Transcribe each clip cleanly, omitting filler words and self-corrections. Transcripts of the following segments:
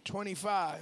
25.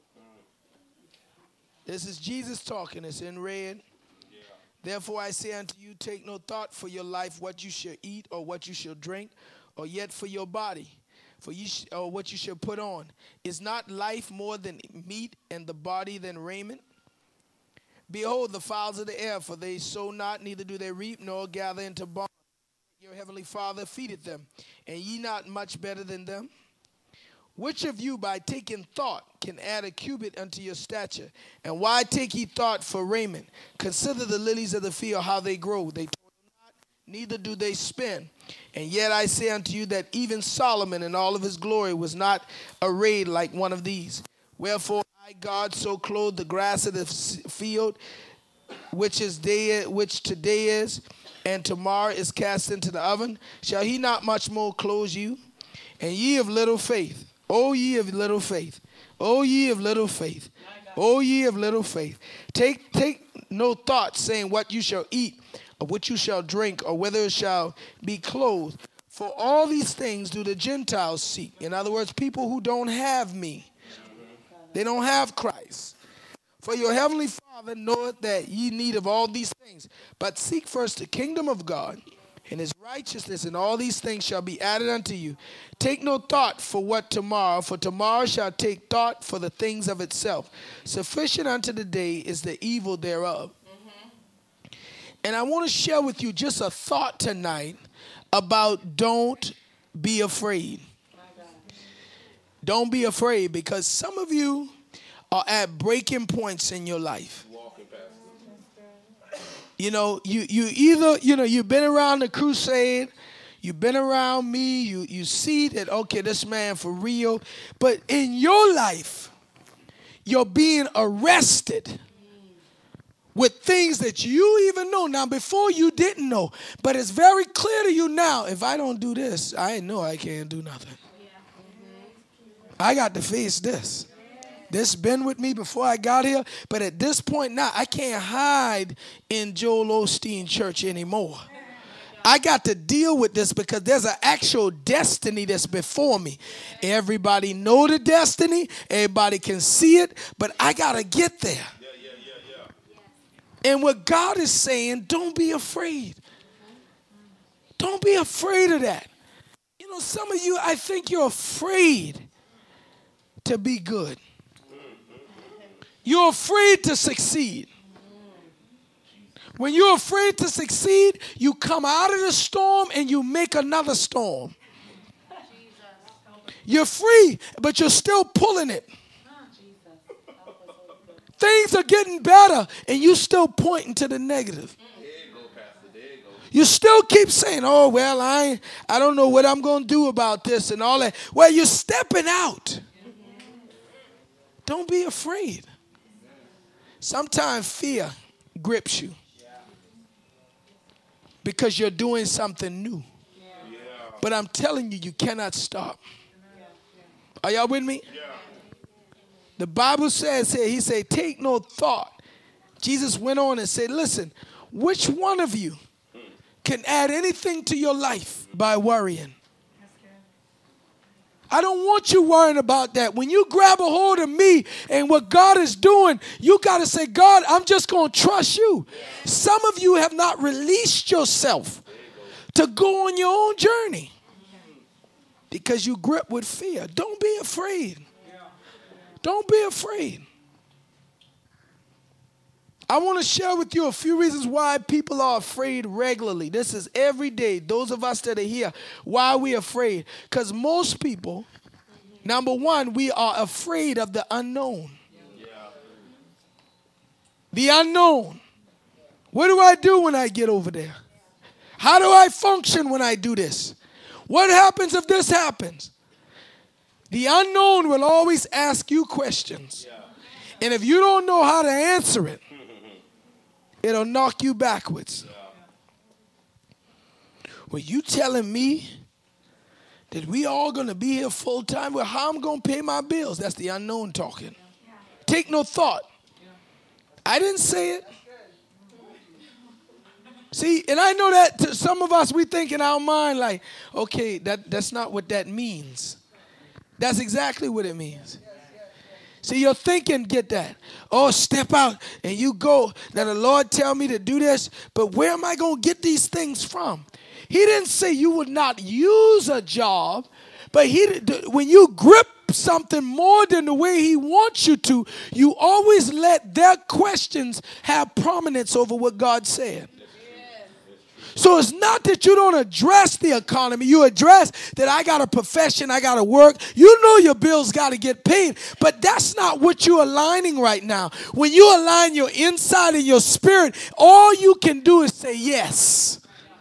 This is Jesus talking. It's in red. Therefore I say unto you, take no thought for your life, what you shall eat or what you shall drink, or yet for your body, or what you shall put on. Is not life more than meat, and the body than raiment? Behold the fowls of the air, for they sow not, neither do they reap, nor gather into barns. Your heavenly Father feedeth them, and ye not much better than them? Which of you by taking thought can add a cubit unto your stature? And why take ye thought for raiment? Consider the lilies of the field, how they grow. They toil not, neither do they spin. And yet I say unto you that even Solomon in all of his glory was not arrayed like one of these. Wherefore I, God, so clothe the grass of the field, which today is, and tomorrow is cast into the oven. Shall he not much more clothe you? And ye of little faith. O ye of little faith, O ye of little faith, O ye of little faith. Take no thought, saying what you shall eat, or what you shall drink, or whether it shall be clothed. For all these things do the Gentiles seek. In other words, people who don't have me. They don't have Christ. For your heavenly Father knoweth that ye need of all these things. But seek first the kingdom of God and his righteousness, and all these things shall be added unto you. Take no thought for tomorrow shall take thought for the things of itself. Sufficient unto the day is the evil thereof. And I want to share with you just a thought tonight about don't be afraid. Don't be afraid, because some of you are at breaking points in your life. You know, you either, you've been around the crusade, you've been around me, you see that, okay, this man for real. But in your life, you're being arrested with things that you even know. Now, before you didn't know, but it's very clear to you now, if I don't do this, I know I can't do nothing. I got to face this. This been with me before I got here, but at this point now, I can't hide in Joel Osteen Church anymore. I got to deal with this because there's an actual destiny that's before me. Everybody know the destiny. Everybody can see it, but I got to get there. And what God is saying, don't be afraid. Don't be afraid of that. You know, some of you, I think you're afraid to be good. You're afraid to succeed. When you're afraid to succeed, you come out of the storm and you make another storm. You're free, but you're still pulling it. Things are getting better, and you still pointing to the negative. You still keep saying, oh, well, I don't know what I'm going to do about this and all that. Well, you're stepping out. Don't be afraid. Sometimes fear grips you because you're doing something new. But I'm telling you, you cannot stop. Are y'all with me? The Bible says here, he said, take no thought. Jesus went on and said, listen, which one of you can add anything to your life by worrying? I don't want you worrying about that. When you grab a hold of me and what God is doing, you got to say, God, I'm just going to trust you. Some of you have not released yourself to go on your own journey because you grip with fear. Don't be afraid. Don't be afraid. I want to share with you a few reasons why people are afraid regularly. This is every day. Those of us that are here, why are we afraid? Because most people, number one, we are afraid of the unknown. The unknown. What do I do when I get over there? How do I function when I do this? What happens if this happens? The unknown will always ask you questions. And if you don't know how to answer it, it'll knock you backwards. Well, you telling me that we all going to be here full time? Well, how I'm going to pay my bills? That's the unknown talking. Take no thought. I didn't say it. See, and I know that to some of us, we think in our mind like, okay, that's not what that means. That's exactly what it means. See, your thinking get that. Oh, step out and you go. Now the Lord tell me to do this, but where am I going to get these things from? He didn't say you would not use a job, but when you grip something more than the way he wants you to, you always let their questions have prominence over what God said. So it's not that you don't address the economy. You address that I got a profession, I got to work. You know your bills got to get paid. But that's not what you're aligning right now. When you align your inside and your spirit, all you can do is say yes.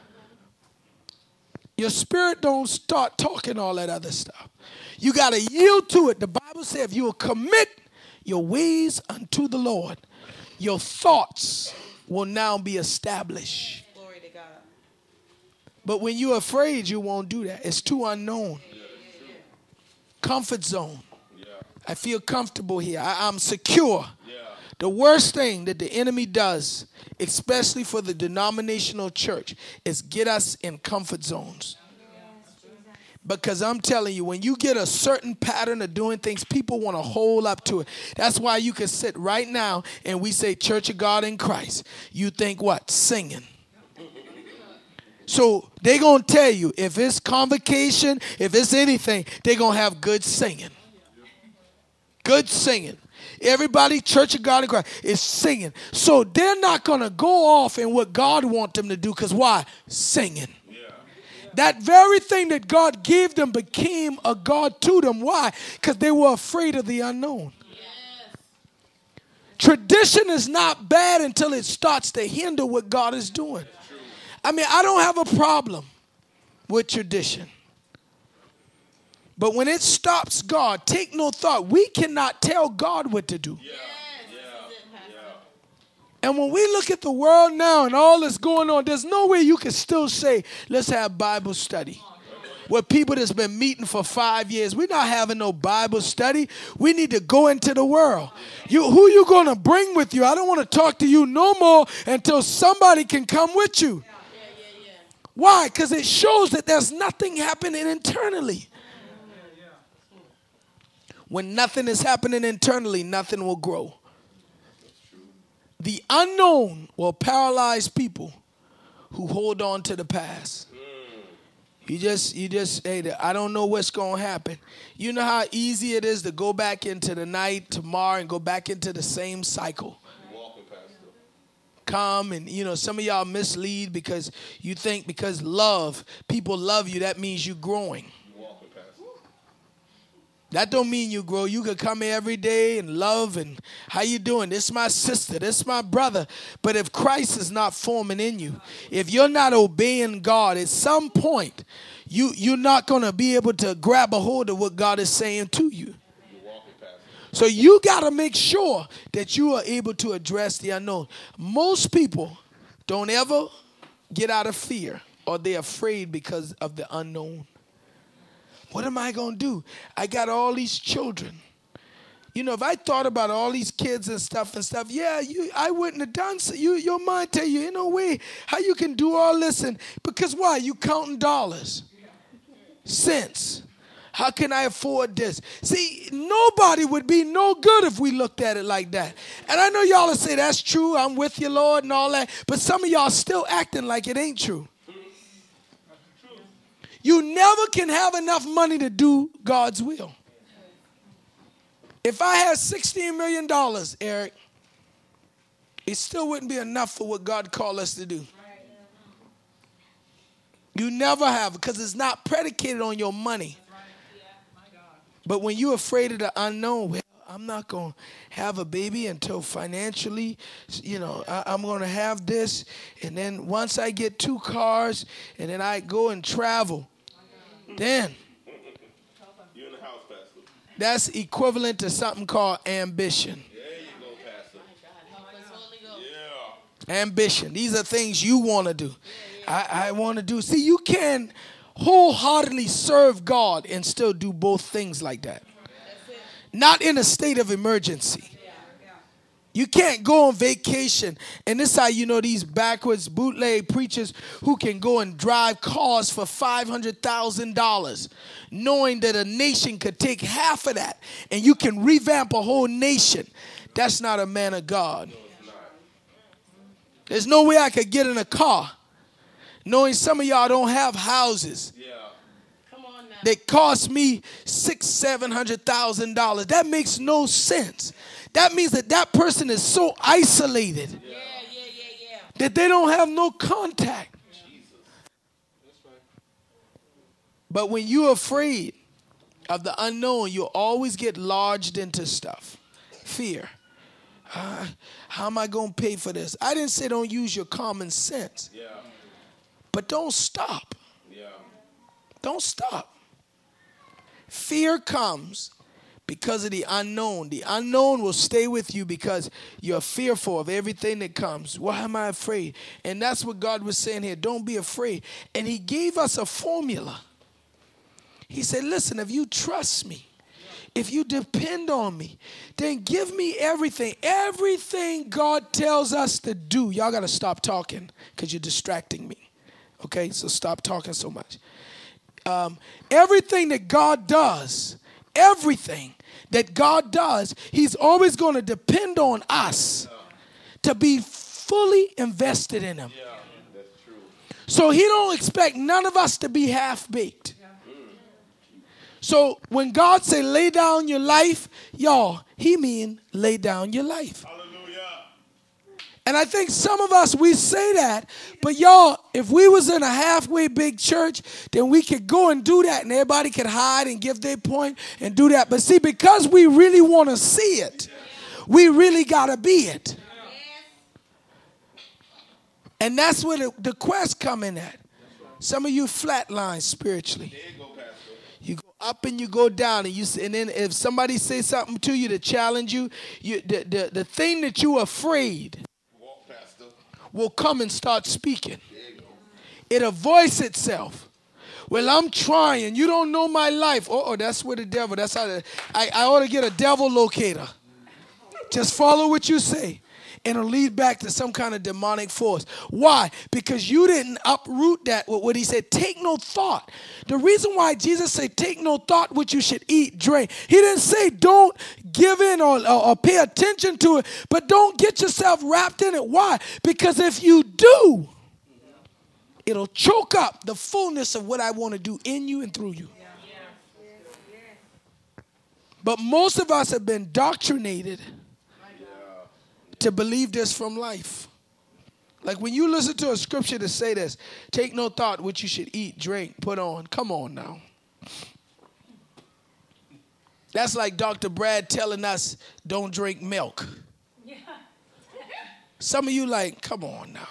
Your spirit don't start talking all that other stuff. You got to yield to it. The Bible says if you will commit your ways unto the Lord, your thoughts will now be established. But when you're afraid, you won't do that. It's too unknown. Comfort zone. I feel comfortable here. I'm secure. The worst thing that the enemy does, especially for the denominational church, is get us in comfort zones. Because I'm telling you, when you get a certain pattern of doing things, people want to hold up to it. That's why you can sit right now and we say Church of God in Christ. You think what? Singing. So they're going to tell you, if it's convocation, if it's anything, they're going to have good singing. Good singing. Everybody, Church of God in Christ, is singing. So they're not going to go off in what God wants them to do. Because why? Singing. That very thing that God gave them became a God to them. Why? Because they were afraid of the unknown. Tradition is not bad until it starts to hinder what God is doing. I mean, I don't have a problem with tradition. But when it stops God, take no thought. We cannot tell God what to do. And when we look at the world now and all that's going on, there's no way you can still say, let's have Bible study. With people that's been meeting for 5 years, we're not having no Bible study. We need to go into the world. Who you going to bring with you? I don't want to talk to you no more until somebody can come with you. Why? Because it shows that there's nothing happening internally. When nothing is happening internally, nothing will grow. The unknown will paralyze people who hold on to the past. You just hey, I don't know what's going to happen. You know how easy it is to go back into the night tomorrow and go back into the same cycle. Come and, some of y'all mislead because you think because people love you, that means you're growing. That don't mean you grow. You could come here every day and love and how you doing? This is my sister. This is my brother. But if Christ is not forming in you, if you're not obeying God, at some point, you're not going to be able to grab a hold of what God is saying to you. So you got to make sure that you are able to address the unknown. Most people don't ever get out of fear or they're afraid because of the unknown. What am I going to do? I got all these children. If I thought about all these kids and stuff, I wouldn't have done so. Your mind tell you, no way, how you can do all this. Because why? You counting dollars, cents. How can I afford this? See, nobody would be no good if we looked at it like that. And I know y'all will say, that's true, I'm with you, Lord, and all that. But some of y'all still acting like it ain't true. You never can have enough money to do God's will. If I had $16 million, Eric, it still wouldn't be enough for what God called us to do. You never have, because it's not predicated on your money. But when you're afraid of the unknown, well, I'm not going to have a baby until financially, I'm going to have this. And then once I get 2 cars and then I go and travel, then you're in the house, Pastor. That's equivalent to something called ambition. There you go, Pastor. Yeah. Ambition. These are things you want to do. I want to do. See, you can wholeheartedly serve God and still do both things like that. Not in a state of emergency. You can't go on vacation. And this is how you know these backwards bootleg preachers who can go and drive cars for $500,000, knowing that a nation could take half of that and you can revamp a whole nation. That's not a man of God. There's no way I could get in a car knowing some of y'all don't have houses. They cost me $600,000-$700,000. That makes no sense. That means that that person is so isolated that they don't have no contact. But when you're afraid of the unknown, you'll always get lodged into stuff. Fear. How am I going to pay for this? I didn't say don't use your common sense. But don't stop. Don't stop. Fear comes because of the unknown. The unknown will stay with you because you're fearful of everything that comes. Why am I afraid? And that's what God was saying here. Don't be afraid. And he gave us a formula. He said, listen, if you trust me, if you depend on me, then give me everything. Everything God tells us to do. Y'all got to stop talking because you're distracting me. Okay, so stop talking so much. Everything that God does, he's always going to depend on us to be fully invested in him. That's true. So he don't expect none of us to be half-baked. So when God say lay down your life, y'all, he mean lay down your life. And I think some of us, we say that, but y'all, if we was in a halfway big church, then we could go and do that, and everybody could hide and give their point and do that. But see, because we really want to see it, we really got to be it. And that's where the quest come in at. Some of you flatline spiritually. You go up and you go down, and then if somebody says something to you to challenge you, the thing that you are afraid will come and start speaking. It'll voice itself. Well, I'm trying. You don't know my life. Oh, that's where the devil. That's how I ought to get a devil locator. Just follow what you say. And it'll lead back to some kind of demonic force. Why? Because you didn't uproot that with what he said. Take no thought. The reason why Jesus said take no thought what you should eat, drink. He didn't say don't give in or pay attention to it, but don't get yourself wrapped in it. Why? Because if you do, it'll choke up the fullness of what I want to do in you and through you. But most of us have been indoctrinated to believe this from life. Like when you listen to a scripture to say this, take no thought what you should eat, drink, put on. Come on now. That's like Dr. Brad telling us don't drink milk. Some of you like, come on now.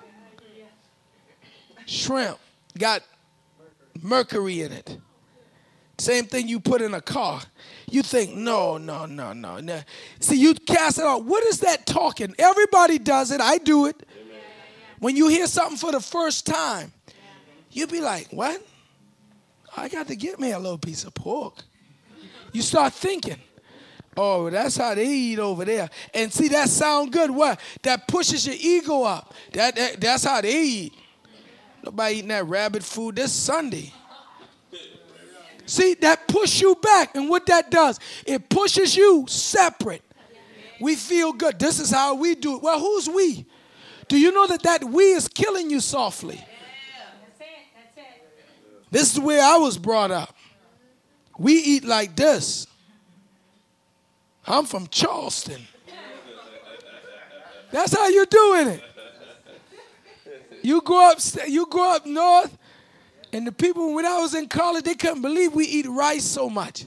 Shrimp got mercury in it. Same thing you put in a car. You think, no. See, you cast it out. What is that talking? Everybody does it. I do it. When you hear something for the first time, you be like, what? I got to get me a little piece of pork. You start thinking, oh, that's how they eat over there. And see, that sound good. What? That pushes your ego up. That's how they eat. Nobody eating that rabbit food this Sunday. See, that push you back. And what that does, it pushes you separate. We feel good. This is how we do it. Well, who's we? Do you know that we is killing you softly? That's it. This is where I was brought up. We eat like this. I'm from Charleston. That's how you're doing it. You go up north. And the people, when I was in college, they couldn't believe we eat rice so much.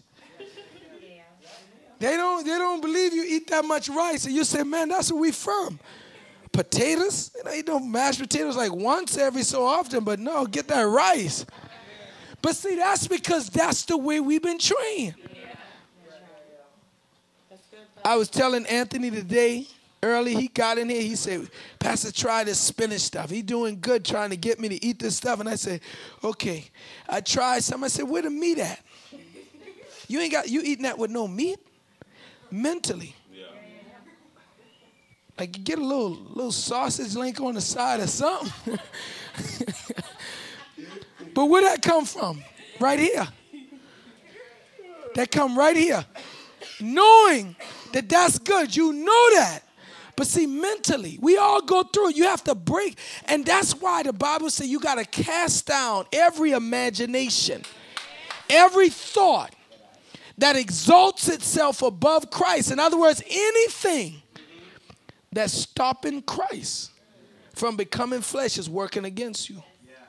They don't believe you eat that much rice. And you say, man, that's where we from. Potatoes? You know, mashed potatoes like once every so often, but no, get that rice. But see, that's because that's the way we've been trained. I was telling Anthony today, early, he got in here, he said, Pastor, try this spinach stuff. He doing good trying to get me to eat this stuff. And I said, okay. I tried some. I said, where the meat at? You eating that with no meat? Mentally. Like get a little sausage link on the side or something. But where that come from? Right here. That come right here. Knowing that that's good. You know that. But see, mentally, we all go through it. You have to break. And that's why the Bible says you got to cast down every imagination, every thought that exalts itself above Christ. In other words, anything that's stopping Christ from becoming flesh is working against you.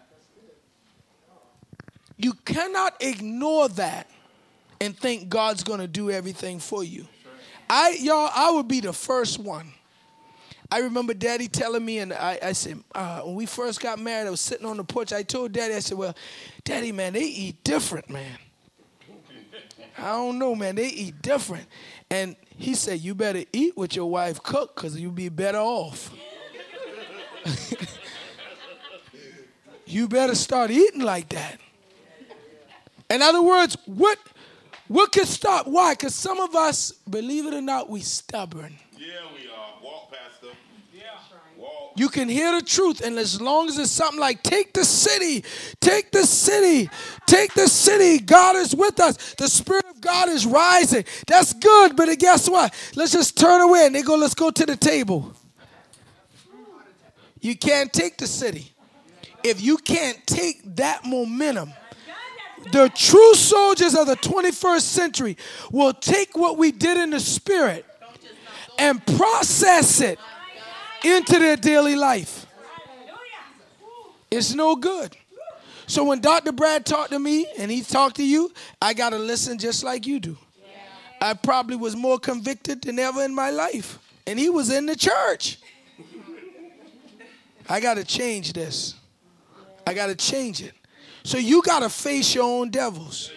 You cannot ignore that and think God's going to do everything for you. I would be the first one. I remember Daddy telling me, and I said, when we first got married, I was sitting on the porch. I told Daddy, I said, well, Daddy, man, they eat different, man. I don't know, man, they eat different. And he said, you better eat what your wife cooked because you'll be better off. You better start eating like that. In other words, what could stop? Why? Because some of us, believe it or not, we stubborn. Yeah, we are. Walk, Pastor. Yeah. Walk. You can hear the truth, and as long as it's something like, take the city, take the city, take the city. God is with us. The Spirit of God is rising. That's good, but guess what? Let's just turn away, and they go, let's go to the table. You can't take the city. If you can't take that momentum, the true soldiers of the 21st century will take what we did in the spirit and process it into their daily life. It's no good. So when Dr. Brad talked to me and he talked to you, I got to listen just like you do. I probably was more convicted than ever in my life. And he was in the church. I got to change this. I got to change it. So you got to face your own devils.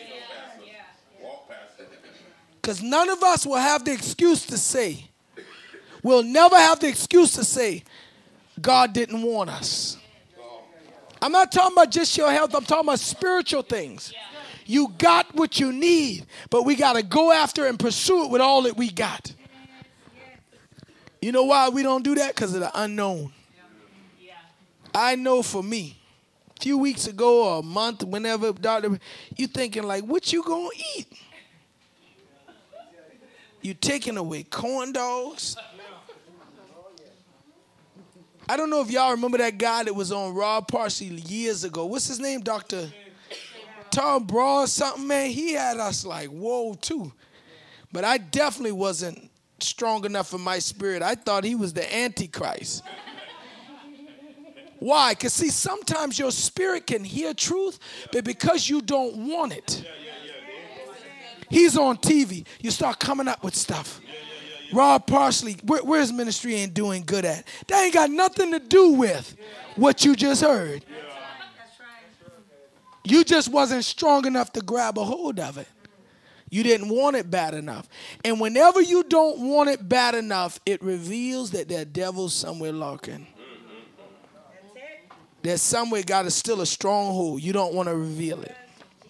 Because none of us will have the excuse to say, we'll never have the excuse to say, God didn't want us. I'm not talking about just your health. I'm talking about spiritual things. You got what you need, but we got to go after and pursue it with all that we got. You know why we don't do that? Because of the unknown. I know for me, a few weeks ago or a month, whenever, doctor, you thinking like, what you gonna eat? You taking away corn dogs? I don't know if y'all remember that guy that was on Rob Parsley years ago. What's his name? Dr. Tom Broad or something, man. He had us like, whoa, too. But I definitely wasn't strong enough in my spirit. I thought he was the Antichrist. Why? Because, see, sometimes your spirit can hear truth, but because you don't want it. He's on TV. You start coming up with stuff. Rob Parsley, where his ministry ain't doing good at. That ain't got nothing to do with what you just heard. You just wasn't strong enough to grab a hold of it. You didn't want it bad enough. And whenever you don't want it bad enough, it reveals that there are devils somewhere lurking. There's somewhere got to still a stronghold. You don't want to reveal it.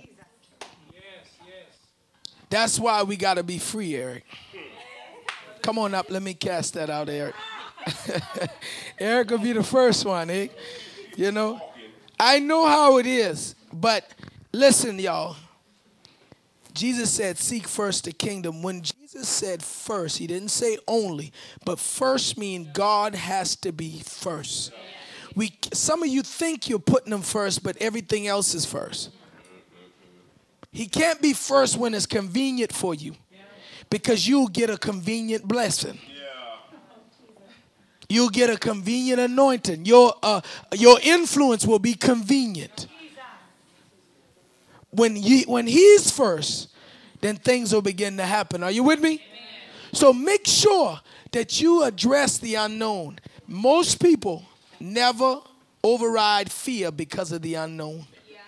That's why we got to be free, Eric. Come on up. Let me cast that out, Eric. Eric will be the first one, eh? You know, I know how it is. But listen, y'all. Jesus said, seek first the kingdom. When Jesus said first, he didn't say only. But first means God has to be first. Some of you think you're putting him first, but everything else is first. He can't be first when it's convenient for you, because you'll get a convenient blessing. You'll get a convenient anointing. Your influence will be convenient. When he's first, then things will begin to happen. Are you with me? So make sure that you address the unknown. Most people never override fear because of the unknown.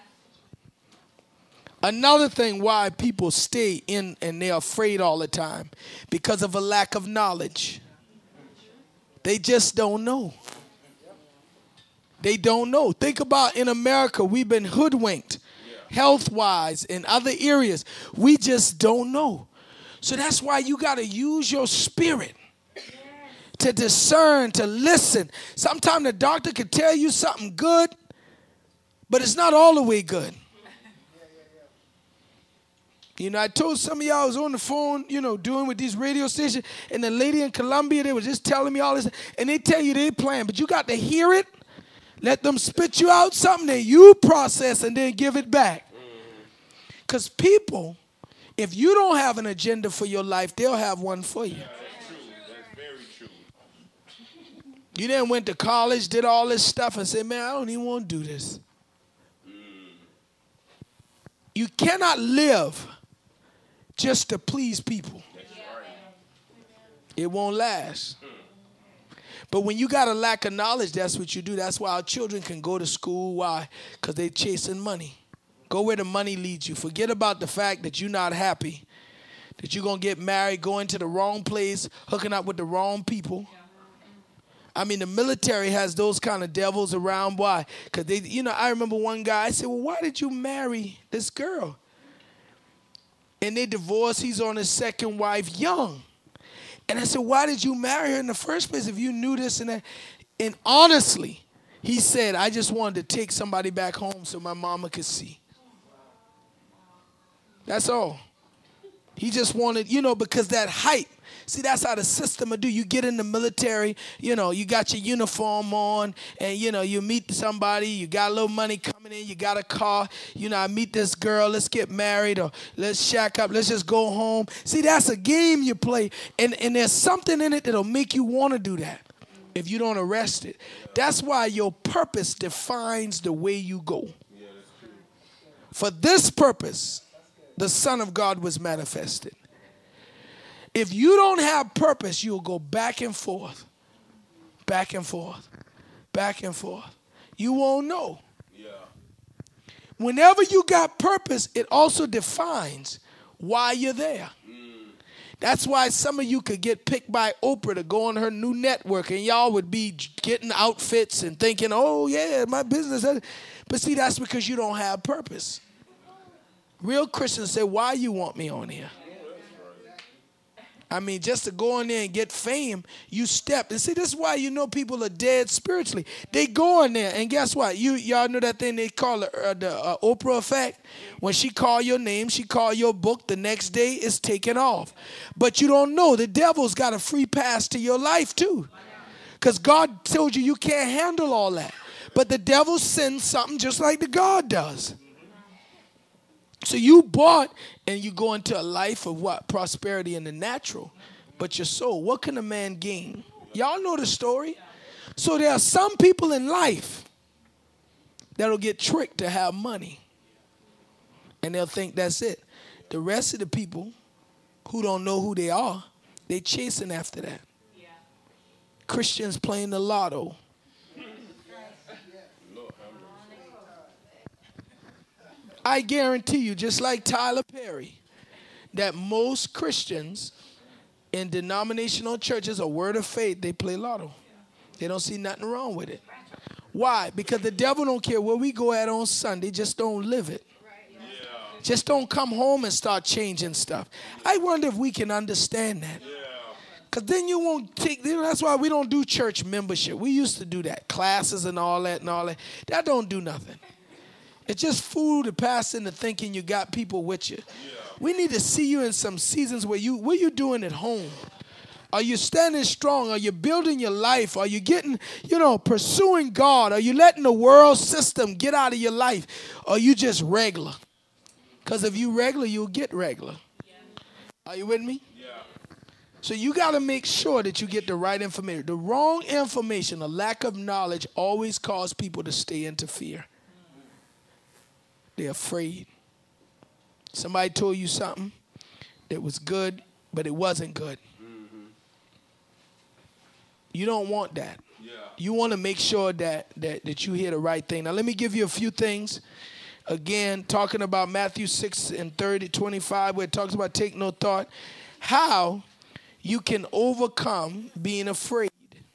Another thing why people stay in and they're afraid all the time, because of a lack of knowledge. They just don't know. They don't know. Think about in America, we've been hoodwinked health-wise in other areas. We just don't know. So that's why you got to use your spirit to discern, to listen. Sometimes the doctor could tell you something good, but it's not all the way good. You know, I told some of y'all I was on the phone, you know, doing with these radio stations, and the lady in Colombia, they were just telling me all this, and they tell you they plan, but you got to hear it, let them spit you out something that you process and then give it back. Because people, if you don't have an agenda for your life, they'll have one for you. Yeah, that's true. That's very true. You then went to college, did all this stuff, and said, man, I don't even want to do this. You cannot live just to please people. It won't last. But when you got a lack of knowledge, that's what you do. That's why our children can go to school. Why? Because they're chasing money. Go where the money leads you. Forget about the fact that you're not happy, that you're going to get married, going to the wrong place, hooking up with the wrong people. I mean, the military has those kind of devils around. Why? Because they, you know, I remember one guy, I said, well, why did you marry this girl? And they divorced. He's on his second wife, young. And I said, why did you marry her in the first place if you knew this and that? And honestly, he said, I just wanted to take somebody back home so my mama could see. That's all. He just wanted, you know, because that hype. See, that's how the system will do. You get in the military, you know, you got your uniform on, and, you know, you meet somebody, you got a little money coming in, you got a car, you know, I meet this girl, let's get married, or let's shack up, let's just go home. See, that's a game you play, and there's something in it that'll make you want to do that if you don't arrest it. That's why your purpose defines the way you go. For this purpose, the Son of God was manifested. If you don't have purpose, you'll go back and forth, back and forth, back and forth. You won't know. Yeah. Whenever you got purpose, it also defines why you're there. That's why some of you could get picked by Oprah to go on her new network, and y'all would be getting outfits and thinking, oh, yeah, my business. But see, that's because you don't have purpose. Real Christians say, why you want me on here? I mean, just to go in there and get fame, you step. And see, this is why you know people are dead spiritually. They go in there, and guess what? Y'all know that thing they call the Oprah effect? When she call your name, she call your book, the next day it's taken off. But you don't know, the devil's got a free pass to your life too. Because God told you can't handle all that. But the devil sends something just like the God does. So you bought and you go into a life of what? Prosperity in the natural. But your soul, what can a man gain? Y'all know the story. So there are some people in life that'll get tricked to have money. And they'll think that's it. The rest of the people who don't know who they are, they chasing after that. Yeah. Christians playing the lotto. I guarantee you, just like Tyler Perry, that most Christians in denominational churches or Word of Faith, they play lotto. They don't see nothing wrong with it. Why? Because the devil don't care where we go at on Sunday, just don't live it. Just don't come home and start changing stuff. I wonder if we can understand that. Because then you won't take, that's why we don't do church membership. We used to do that, classes and all that. That don't do nothing. It's just fool to pass into thinking you got people with you. Yeah. We need to see you in some seasons where what you doing at home? Are you standing strong? Are you building your life? Are you getting, pursuing God? Are you letting the world system get out of your life? Or are you just regular? Because if you regular, you'll get regular. Yeah. Are you with me? Yeah. So you got to make sure that you get the right information. The wrong information, a lack of knowledge, always cause people to stay into fear. They're afraid. Somebody told you something that was good, but it wasn't good. Mm-hmm. You don't want that. Yeah. You want to make sure that you hear the right thing. Now, let me give you a few things. Again, talking about Matthew 6 and 25, where it talks about take no thought. How you can overcome being afraid.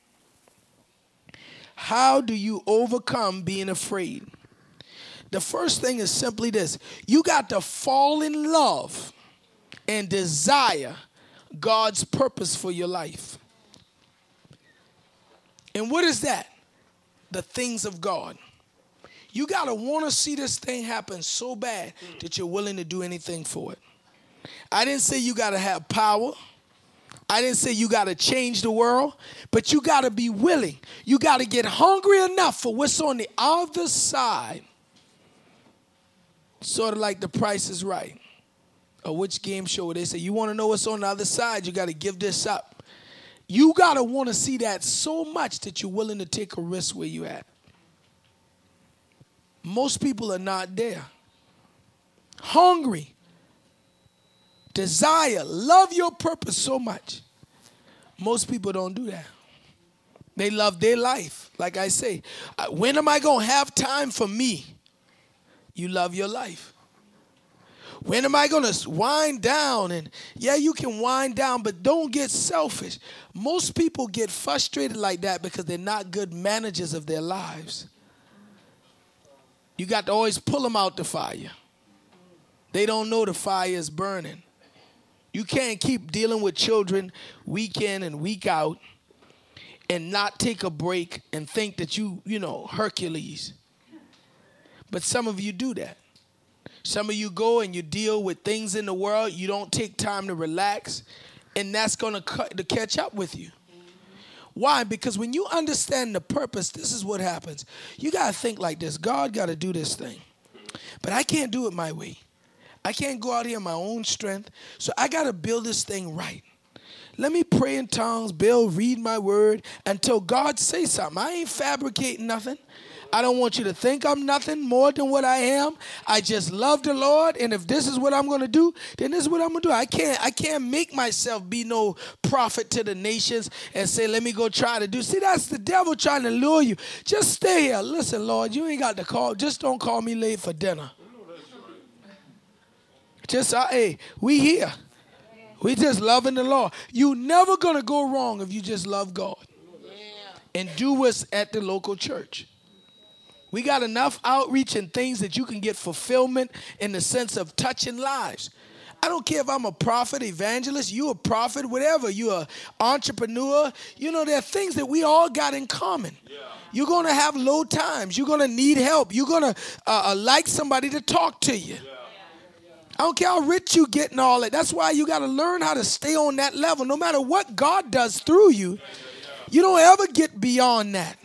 How do you overcome being afraid? The first thing is simply this. You got to fall in love and desire God's purpose for your life. And what is that? The things of God. You got to want to see this thing happen so bad that you're willing to do anything for it. I didn't say you got to have power. I didn't say you got to change the world, but you got to be willing. You got to get hungry enough for what's on the other side. Sort of like The Price is Right. Or which game show they say, you want to know what's on the other side, you got to give this up. You got to want to see that so much that you're willing to take a risk where you at. Most people are not there. Hungry. Desire. Love your purpose so much. Most people don't do that. They love their life. Like I say, when am I going to have time for me? You love your life. When am I going to wind down? And yeah, you can wind down, but don't get selfish. Most people get frustrated like that because they're not good managers of their lives. You got to always pull them out the fire. They don't know the fire is burning. You can't keep dealing with children week in and week out and not take a break and think that you know, Hercules. But some of you do that. Some of you go and you deal with things in the world. You don't take time to relax, and that's going to catch up with you. Why? Because when you understand the purpose, this is what happens. You got to think like this. God got to do this thing, but I can't do it my way. I can't go out here in my own strength, so I got to build this thing right. Let me pray in tongues, read my word until God says something. I ain't fabricating nothing. I don't want you to think I'm nothing more than what I am. I just love the Lord, and if this is what I'm going to do, then this is what I'm going to do. I can't make myself be no prophet to the nations and say, let me go try to do. See, that's the devil trying to lure you. Just stay here. Listen, Lord, you ain't got to call. Just don't call me late for dinner. Just, hey, we here. We just loving the Lord. You never going to go wrong if you just love God and do what's at the local church. We got enough outreach and things that you can get fulfillment in the sense of touching lives. I don't care if I'm a prophet, evangelist, you a prophet, whatever. You an entrepreneur. You know, there are things that we all got in common. Yeah. You're going to have low times. You're going to need help. You're going to like somebody to talk to you. Yeah. I don't care how rich you get and all that. That's why you got to learn how to stay on that level. No matter what God does through you, you don't ever get beyond that.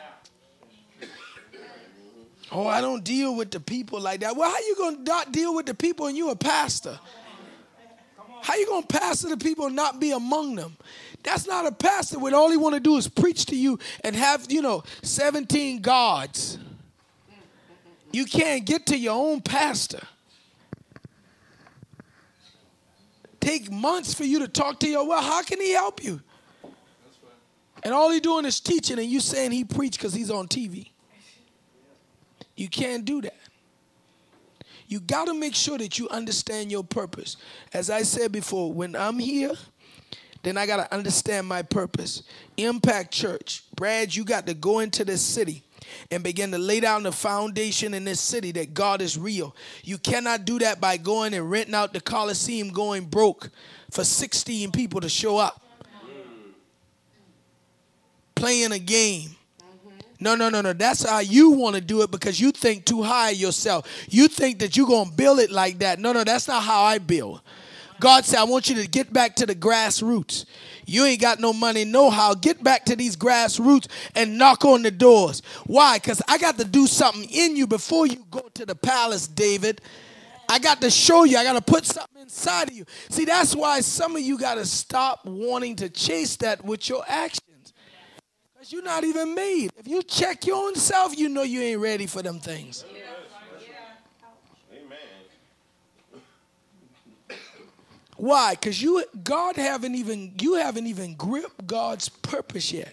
Oh, I don't deal with the people like that. Well, how you going to not deal with the people and you a pastor? How you going to pastor the people and not be among them? That's not a pastor when all he want to do is preach to you and have, 17 gods. You can't get to your own pastor. Take months for you to talk to your, well, how can he help you? And all he doing is teaching and you saying he preached because he's on TV. You can't do that. You got to make sure that you understand your purpose. As I said before, when I'm here, then I got to understand my purpose. Impact Church. Brad, you got to go into this city and begin to lay down the foundation in this city that God is real. You cannot do that by going and renting out the Coliseum, going broke for 16 people to show up. Playing a game. No. That's how you want to do it because you think too high of yourself. You think that you're going to build it like that. No, that's not how I build. God said, I want you to get back to the grassroots. You ain't got no money, no how. Get back to these grassroots and knock on the doors. Why? Because I got to do something in you before you go to the palace, David. I got to show you. I got to put something inside of you. See, that's why some of you got to stop wanting to chase that with your actions. Because you're not even made. If you check your own self, you know you ain't ready for them things. Amen. Why? Because you haven't even gripped God's purpose yet.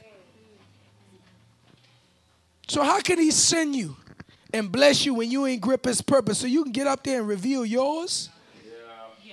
So how can he send you and bless you when you ain't grip his purpose so you can get up there and reveal yours? Yeah.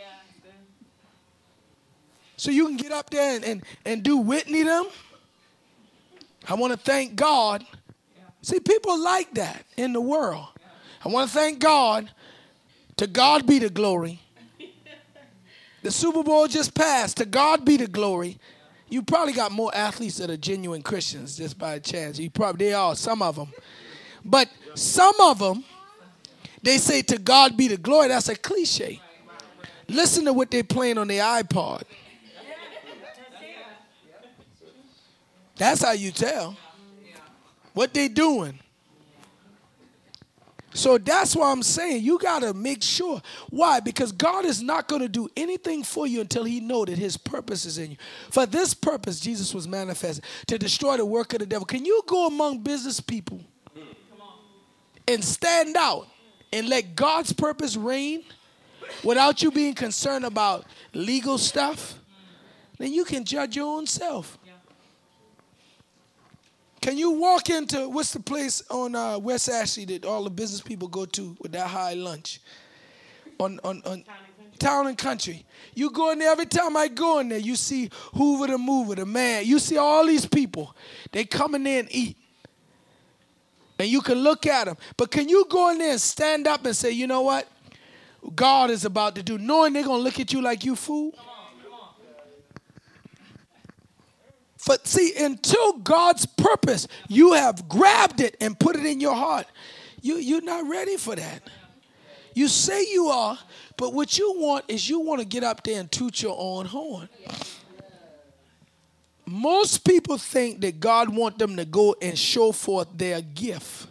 So you can get up there and do Whitney them? I want to thank God. See, people like that in the world. I want to thank God. To God be the glory. The Super Bowl just passed. To God be the glory. You probably got more athletes that are genuine Christians just by chance. They are, some of them. But some of them, they say to God be the glory. That's a cliche. Listen to what they're playing on their iPod. That's how you tell what they doing. So that's why I'm saying you got to make sure. Why? Because God is not going to do anything for you until he knows that his purpose is in you. For this purpose, Jesus was manifested, to destroy the work of the devil. Can you go among business people and stand out and let God's purpose reign without you being concerned about legal stuff? Then you can judge your own self. Can you walk into, what's the place on West Ashley that all the business people go to with that high lunch? On Town and Country. You go in there, every time I go in there, you see Hoover the Mover, the man. You see all these people. They come in there and eat. And you can look at them. But can you go in there and stand up and say, you know what? God is about to do, knowing they're going to look at you like you fool? But see, until God's purpose, you have grabbed it and put it in your heart. You're not ready for that. You say you are, but what you want is you want to get up there and toot your own horn. Most people think that God wants them to go and show forth their gift.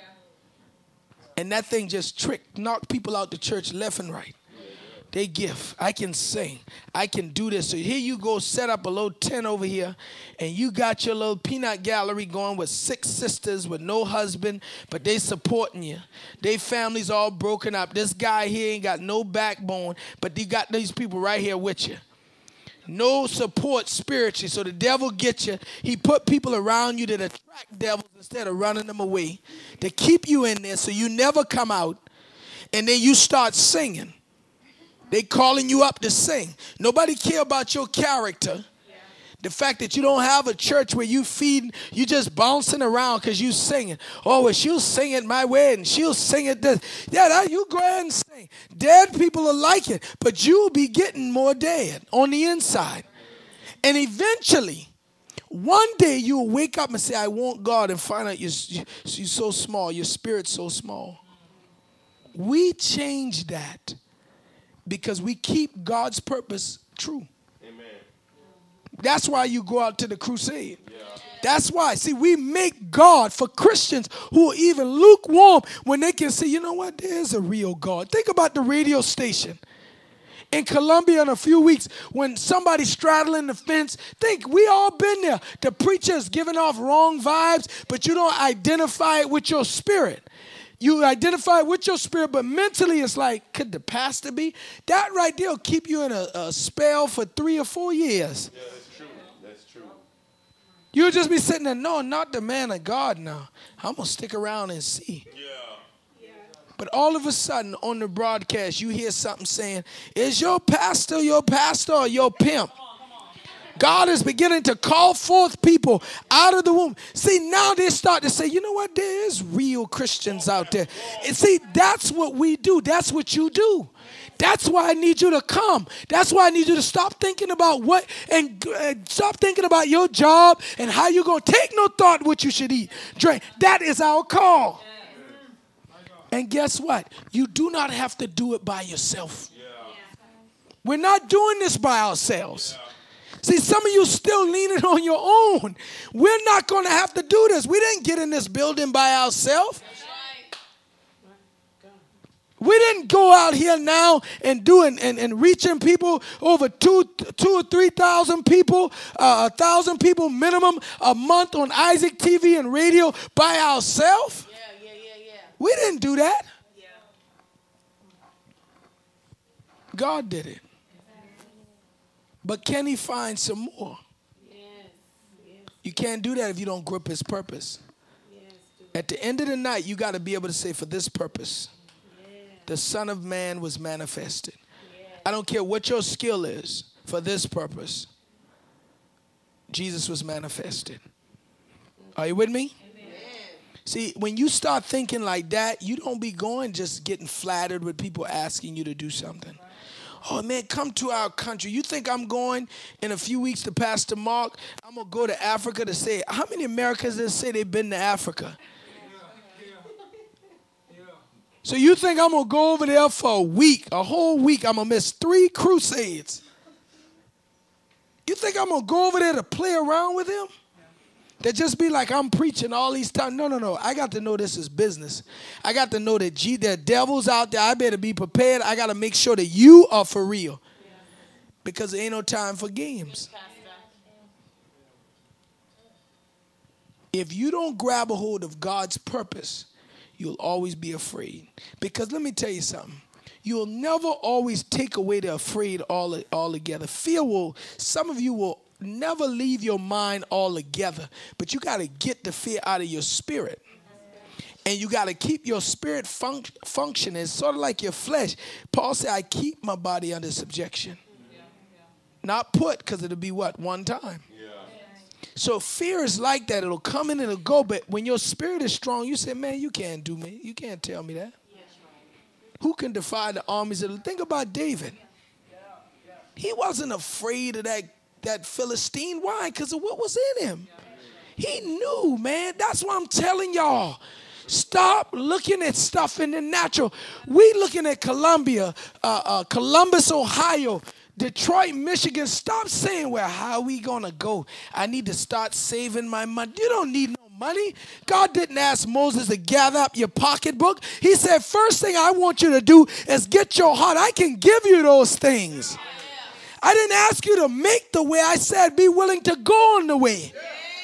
And that thing just knock people out the church left and right. They gift. I can sing. I can do this. So here you go, set up a little tent over here, and you got your little peanut gallery going with 6 sisters with no husband, but they supporting you. They families all broken up. This guy here ain't got no backbone, but you got these people right here with you. No support spiritually, so the devil gets you. He put people around you that attract devils instead of running them away, to keep you in there so you never come out, and then you start singing. They calling you up to sing. Nobody care about your character. Yeah. The fact that you don't have a church where you just bouncing around because you singing. Oh, well, she'll sing it my way and she'll sing it this. Yeah, you go ahead and sing. Dead people will like it, but you'll be getting more dead on the inside. And eventually, one day you'll wake up and say, I want God, and find out you're so small, your spirit's so small. We change that. Because we keep God's purpose true. Amen. That's why you go out to the crusade. Yeah. That's why. See, we make God for Christians who are even lukewarm when they can say, you know what, there's a real God. Think about the radio station in Columbia in a few weeks when somebody's straddling the fence. Think, we all been there. The preacher is giving off wrong vibes, but you don't identify it with your spirit. You identify with your spirit, but mentally it's like, could the pastor be? That right there will keep you in a spell for 3 or 4 years. Yeah, that's true. That's true. You'll just be sitting there, no, not the man of God now. I'm going to stick around and see. Yeah. But all of a sudden on the broadcast, you hear something saying, is your pastor or your pimp? God is beginning to call forth people out of the womb. See, now they start to say, you know what, there is real Christians out there. And see, that's what we do. That's what you do. That's why I need you to come. That's why I need you to stop thinking about what and stop thinking about your job and how you're going to take no thought what you should eat, drink. That is our call. And guess what? You do not have to do it by yourself. We're not doing this by ourselves. See, some of you still leaning on your own. We're not going to have to do this. We didn't get in this building by ourselves. We didn't go out here now and doing and reaching people over 2,000 or 3,000 people, 1,000 people minimum a month on Isaac TV and radio by ourselves. Yeah. We didn't do that. Yeah. God did it. But can he find some more? Yes. You can't do that if you don't grip his purpose. Yes. At the end of the night, you got to be able to say, for this purpose, the Son of Man was manifested. I don't care what your skill is, for this purpose, Jesus was manifested. Are you with me? Amen. See, when you start thinking like that, you don't be going just getting flattered with people asking you to do something. Oh, man, come to our country. You think I'm going in a few weeks to Pastor Mark? I'm going to go to Africa to say, how many Americans that say they've been to Africa? So you think I'm going to go over there for a week, a whole week? I'm going to miss 3 crusades. You think I'm going to go over there to play around with him? That just be like I'm preaching all these times. No. I got to know this is business. I got to know that there are devils out there. I better be prepared. I got to make sure that you are for real. Because there ain't no time for games. If you don't grab a hold of God's purpose, you'll always be afraid. Because let me tell you something. You'll never always take away the afraid altogether. Some of you will never leave your mind altogether, but you got to get the fear out of your spirit. And you got to keep your spirit functioning, sort of like your flesh. Paul said, I keep my body under subjection. Not put, because it'll be what? One time. So fear is like that. It'll come in and it'll go, but when your spirit is strong, you say, man, you can't do me. You can't tell me that. Who can defy the armies? Think about David. He wasn't afraid of that Philistine. Why? Because of what was in him. He knew, man. That's why I'm telling y'all. Stop looking at stuff in the natural. We looking at Columbus, Ohio, Detroit, Michigan. Stop saying, well, how are we going to go? I need to start saving my money. You don't need no money. God didn't ask Moses to gather up your pocketbook. He said, first thing I want you to do is get your heart. I can give you those things. I didn't ask you to make the way. I said be willing to go on the way.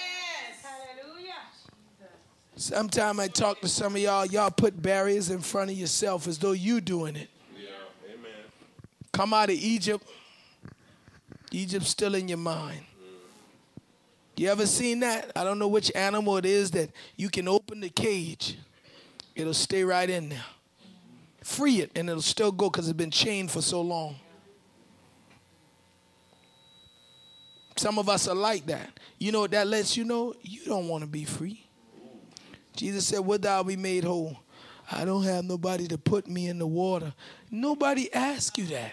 Sometimes I talk to some of y'all put barriers in front of yourself as though you doing it. Yeah, amen. Come out of Egypt. Egypt's still in your mind. You ever seen that? I don't know which animal it is that you can open the cage. It'll stay right in there. Free it and it'll still go because it's been chained for so long. Some of us are like that. You know what that lets you know? You don't want to be free. Jesus said, would thou be made whole? I don't have nobody to put me in the water. Nobody asked you that.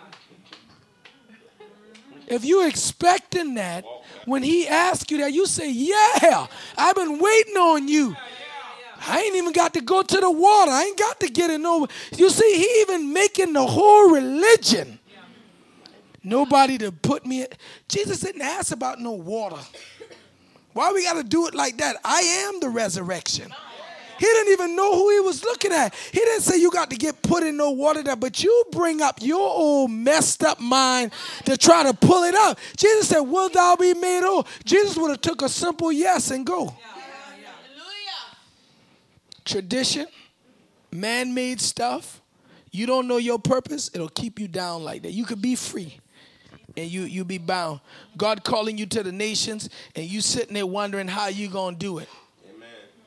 If you're expecting that, when he asks you that, you say, yeah, I've been waiting on you. I ain't even got to go to the water. I ain't got to get in over. You see, he even making the whole religion. Nobody to put me in. Jesus didn't ask about no water. Why we got to do it like that? I am the resurrection. He didn't even know who he was looking at. He didn't say you got to get put in no water there, but you bring up your old messed up mind to try to pull it up. Jesus said, will thou be made whole? Jesus would have took a simple yes and go. Tradition, man-made stuff, you don't know your purpose, it'll keep you down like that. You could be free. And you be bound. God calling you to the nations, and you sitting there wondering how you going to do it. Amen.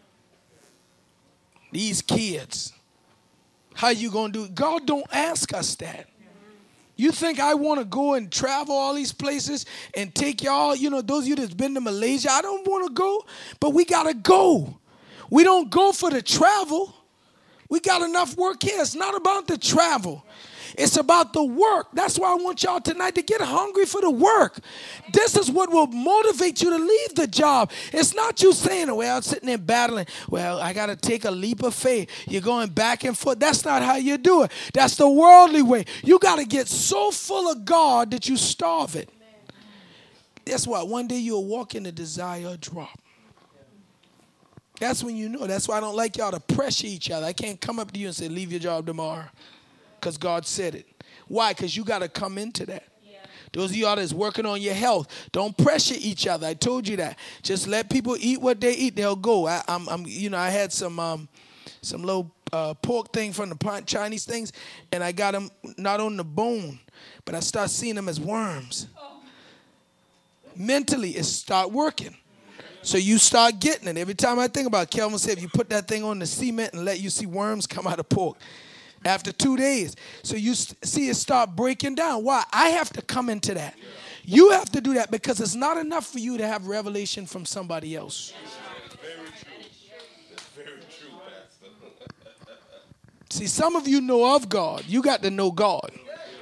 These kids, how you going to do it? God don't ask us that. You think I want to go and travel all these places and take y'all, those of you that's been to Malaysia, I don't want to go, but we got to go. We don't go for the travel. We got enough work here. It's not about the travel. It's about the work. That's why I want y'all tonight to get hungry for the work. This is what will motivate you to leave the job. It's not you saying, well, sitting there battling. Well, I got to take a leap of faith. You're going back and forth. That's not how you do it. That's the worldly way. You got to get so full of God that you starve it. Guess what? One day you'll walk in the desire drop. That's when you know. That's why I don't like y'all to pressure each other. I can't come up to you and say, leave your job tomorrow. Because God said it. Why? Because you got to come into that. Yeah. Those of y'all that's working on your health, don't pressure each other. I told you that. Just let people eat what they eat. They'll go. I had some little pork thing from the Chinese things, and I got them not on the bone, but I start seeing them as worms. Oh. Mentally, it start working. So you start getting it. Every time I think about it, Kelvin said, if you put that thing on the cement and let you see worms come out of pork. After 2 days. So you see it start breaking down. Why? I have to come into that. You have to do that because it's not enough for you to have revelation from somebody else. That's very true. That's very true, Pastor. See, some of you know of God. You got to know God.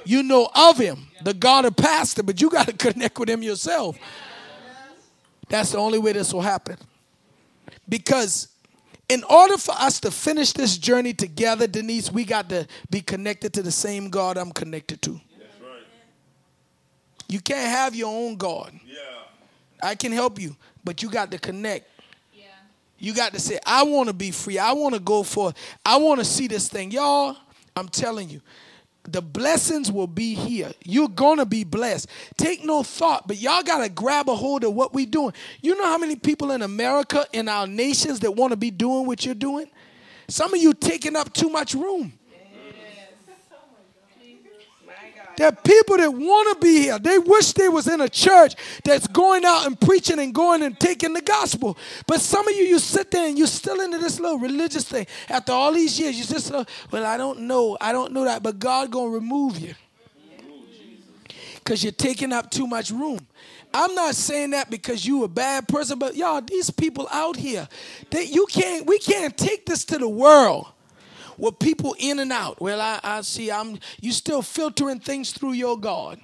You know of him, the God of pastor, but you got to connect with him yourself. That's the only way this will happen. Because in order for us to finish this journey together, Denise, we got to be connected to the same God I'm connected to. That's right. You can't have your own God. Yeah. I can help you, but you got to connect. Yeah. You got to say, I want to be free. I want to go for it. I want to see this thing. Y'all, I'm telling you, the blessings will be here. You're going to be blessed. Take no thought, but y'all got to grab a hold of what we're doing. You know how many people in America, in our nations, that want to be doing what you're doing? Some of you taking up too much room. There are people that want to be here. They wish they was in a church that's going out and preaching and going and taking the gospel. But some of you sit there and you're still into this little religious thing. After all these years, you just, well, I don't know that. But God going to remove you. Because you're taking up too much room. I'm not saying that because you a bad person, but y'all, these people out here, we can't take this to the world. With people in and out. Well, I see you still filtering things through your God.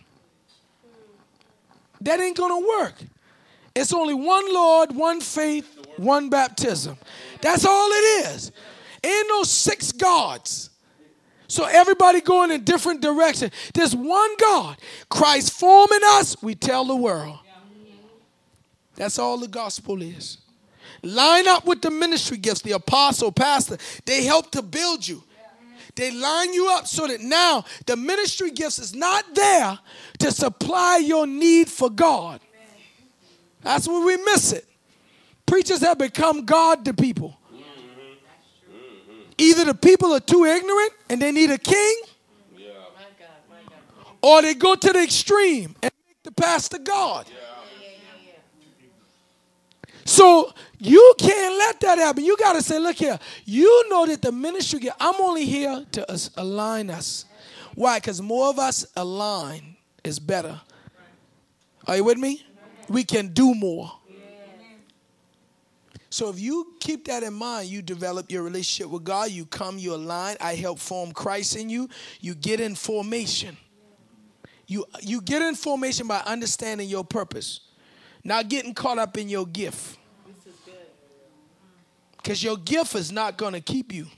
That ain't going to work. It's only one Lord, one faith, one baptism. That's all it is. Ain't no 6 gods. So everybody going in different directions. There's one God. Christ forming us, we tell the world. That's all the gospel is. Line up with the ministry gifts, the apostle, pastor. They help to build you. They line you up so that now the ministry gifts is not there to supply your need for God. That's where we miss it. Preachers have become God to people. Either the people are too ignorant and they need a king, or they go to the extreme and make the pastor God. So you can't let that happen. You got to say, look here, you know that the ministry, I'm only here to align us. Why? Because more of us align is better. Are you with me? We can do more. So if you keep that in mind, you develop your relationship with God, you come, you align, I help form Christ in you, you get in formation. You get in formation by understanding your purpose. Not getting caught up in your gift. Because your gift is not going to keep you.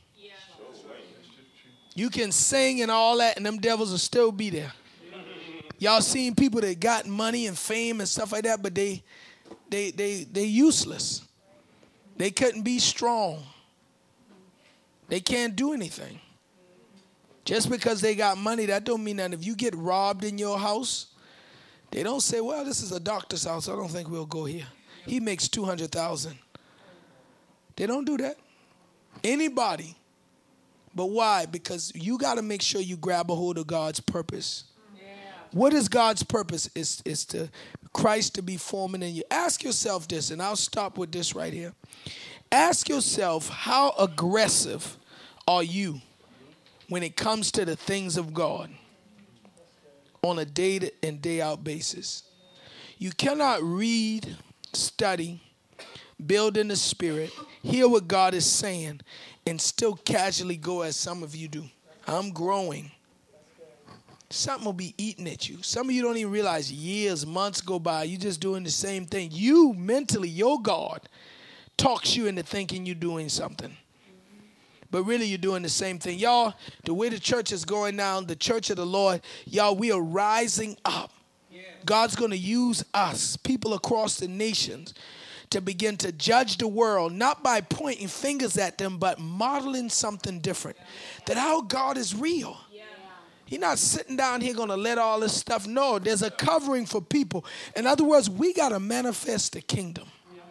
You can sing and all that, and them devils will still be there. Y'all seen people that got money and fame and stuff like that, but they useless. They couldn't be strong. They can't do anything. Just because they got money, that don't mean that if you get robbed in your house, they don't say, well, this is a doctor's house. I don't think we'll go here. He makes $200,000. They don't do that. Anybody. But why? Because you got to make sure you grab a hold of God's purpose. Yeah. What is God's purpose? Is to Christ to be forming in you. Ask yourself this, and I'll stop with this right here. Ask yourself, how aggressive are you when it comes to the things of God? On a day in, day out basis. You cannot read, study, build in the spirit, hear what God is saying, and still casually go as some of you do. I'm growing. Something will be eating at you. Some of you don't even realize years, months go by, you just doing the same thing. You mentally, your God, talks you into thinking you're doing something. But really, you're doing the same thing. Y'all, the way the church is going now, the church of the Lord, y'all, we are rising up. Yeah. God's going to use us, people across the nations, to begin to judge the world, not by pointing fingers at them, but modeling something different. That our God is real. Yeah. He's not sitting down here going to let all this stuff. No, there's a covering for people. In other words, we got to manifest the kingdom.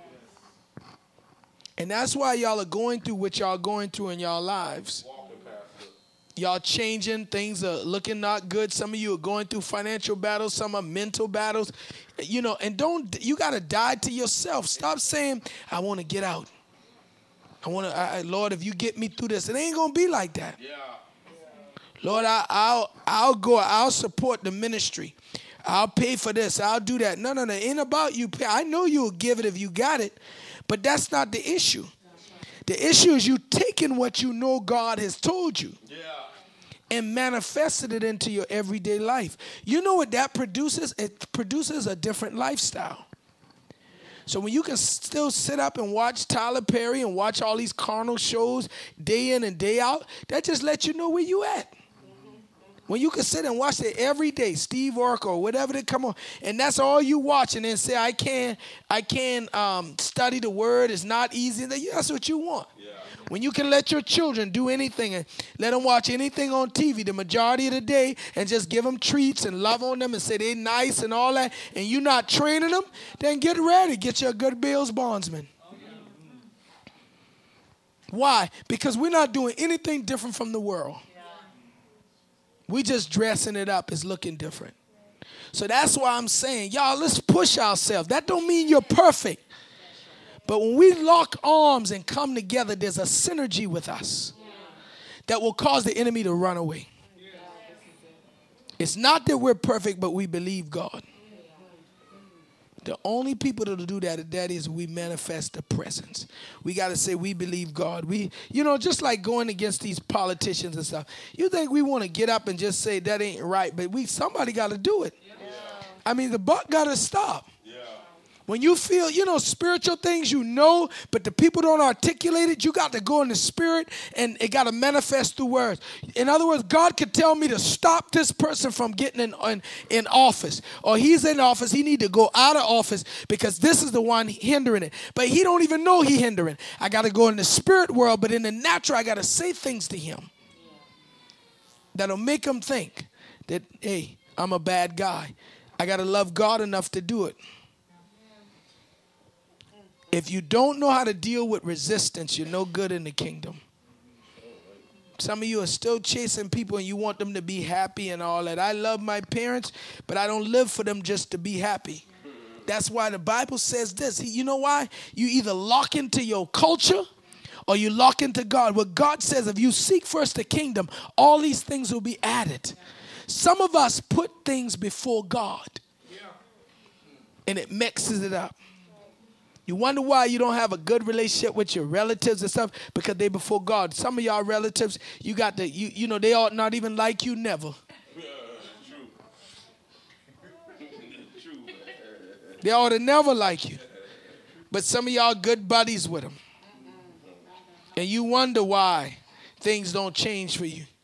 And that's why y'all are going through what y'all going through in y'all lives. Y'all changing, things are looking not good. Some of you are going through financial battles, some are mental battles. You know, and you got to die to yourself. Stop saying, I want to get out. Lord, if you get me through this, it ain't going to be like that. Yeah. Lord, I'll go, I'll support the ministry. I'll pay for this, I'll do that. No, it ain't about you. I know you'll give it if you got it. But that's not the issue. The issue is you taking what you know God has told you. Yeah. and manifested it into your everyday life. You know what that produces? It produces a different lifestyle. So when you can still sit up and watch Tyler Perry and watch all these carnal shows day in and day out, that just lets you know where you at. When you can sit and watch it every day, Steve Urkel or whatever they come on, and that's all you watch, and then say, I can't study the word, it's not easy. That's what you want. Yeah. When you can let your children do anything and let them watch anything on TV the majority of the day and just give them treats and love on them and say they're nice and all that, and you're not training them, then get ready. Get you a good Bills bondsman. Why? Because we're not doing anything different from the world. We just dressing it up as looking different. So that's why I'm saying, y'all, let's push ourselves. That don't mean you're perfect. But when we lock arms and come together, there's a synergy with us that will cause the enemy to run away. It's not that we're perfect, but we believe God. The only people that will do that is we manifest the presence. We got to say we believe God. Just like going against these politicians and stuff. You think we want to get up and just say that ain't right, but somebody got to do it. Yeah. I mean, the buck got to stop. When you feel, spiritual things, but the people don't articulate it, you got to go in the spirit and it got to manifest through words. In other words, God could tell me to stop this person from getting in office. Or he's in office, he need to go out of office because this is the one hindering it. But he don't even know he hindering. I got to go in the spirit world, but in the natural, I got to say things to him that'll make him think that, hey, I'm a bad guy. I got to love God enough to do it. If you don't know how to deal with resistance, you're no good in the kingdom. Some of you are still chasing people and you want them to be happy and all that. I love my parents, but I don't live for them just to be happy. That's why the Bible says this. You know why? You either lock into your culture or you lock into God. What God says, if you seek first the kingdom, all these things will be added. Some of us put things before God and it mixes it up. You wonder why you don't have a good relationship with your relatives and stuff, because they before God. Some of y'all relatives, they ought not even like you, never. True. They ought to never like you. But some of y'all good buddies with them. And you wonder why things don't change for you.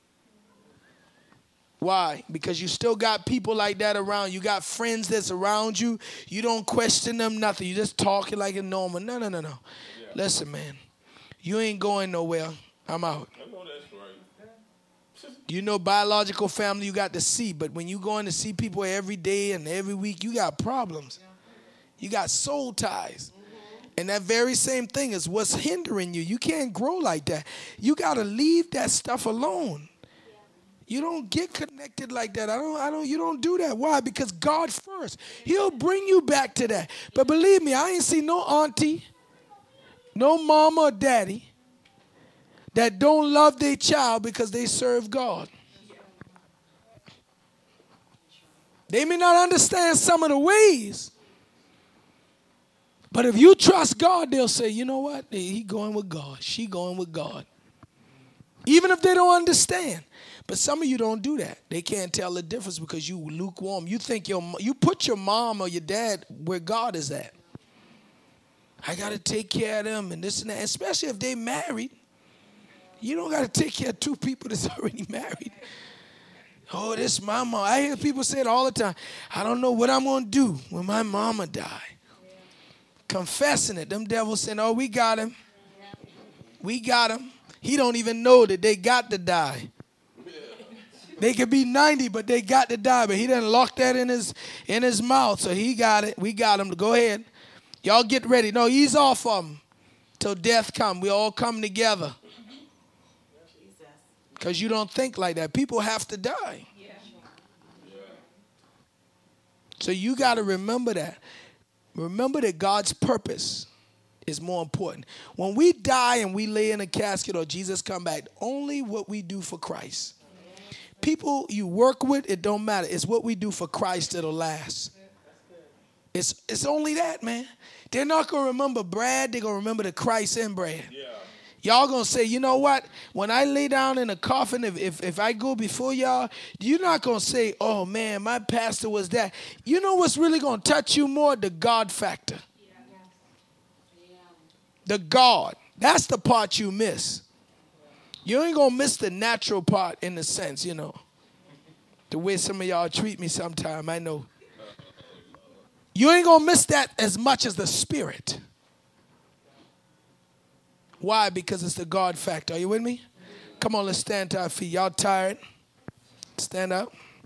Why? Because you still got people like that around. You got friends that's around you. You don't question them, nothing. You just talking like a normal. No. Yeah. Listen, man. You ain't going nowhere. I'm out. I know that's right. Biological family you got to see. But when you going to see people every day and every week, you got problems. You got soul ties. And that very same thing is what's hindering you. You can't grow like that. You got to leave that stuff alone. You don't get connected like that. You don't do that. Why? Because God first. He'll bring you back to that. But believe me, I ain't seen no auntie, no mama or daddy that don't love their child because they serve God. They may not understand some of the ways. But if you trust God, they'll say, you know what? He going with God. She going with God. Even if they don't understand. But some of you don't do that. They can't tell the difference because you lukewarm. You think you put your mom or your dad where God is at. I got to take care of them and this and that. Especially if they married. You don't got to take care of two people that's already married. Oh, this my mom. I hear people say it all the time. I don't know what I'm going to do when my mama die. Confessing it. Them devils saying, oh, we got him. We got him. He don't even know that they got to die. They could be 90, but they got to die. But he done locked that in his mouth, so he got it. We got him. Go ahead. Y'all get ready. No, ease off of him till death come. We all come together. Because you don't think like that. People have to die. Yeah. So you got to remember that. Remember that God's purpose is more important. When we die and we lay in a casket or Jesus come back, only what we do for Christ. People you work with, it don't matter. It's what we do for Christ that'll last. It's only that, man. They're not going to remember Brad. They're going to remember the Christ in Brad. Yeah. Y'all gonna say, you know what? When I lay down in a coffin, if I go before y'all, you're not gonna say, oh man, my pastor was that. You know what's really gonna touch you more? The God factor. The God. That's the part you miss. You ain't gonna miss the natural part in the sense, you know. The way some of y'all treat me sometime, I know. You ain't gonna miss that as much as the spirit. Why? Because it's the God factor. Are you with me? Come on, let's stand to our feet. Y'all tired? Stand up.